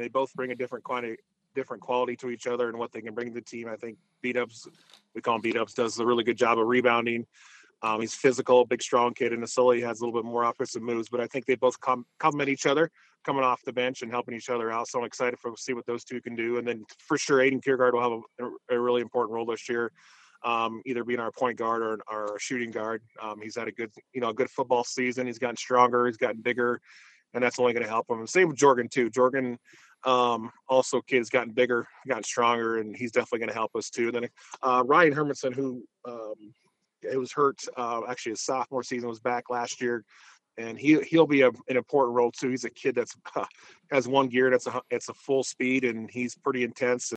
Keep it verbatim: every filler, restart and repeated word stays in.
they both bring a different quantity, different quality to each other and what they can bring to the team. I think Beat Ups, we call him Beat Ups, does a really good job of rebounding. Um, he's physical, big, strong kid, and Asili has a little bit more offensive moves. But I think they both com- complement each other, coming off the bench and helping each other out. So I'm excited for see what those two can do. And then for sure, Aiden Kiergaard will have a, a really important role this year, um, either being our point guard or, or our shooting guard. Um, he's had a good, you know, a good football season. He's gotten stronger. He's gotten bigger, and that's only going to help him. And same with Jorgen too. Jorgen, um, also kid has gotten bigger, gotten stronger, and he's definitely going to help us too. Then uh, Ryan Hermanson, who um, it was hurt. Uh, actually, his sophomore season was back last year, and he he'll be a, an important role too. He's a kid that's uh, has one gear that's a it's a full speed, and he's pretty intense.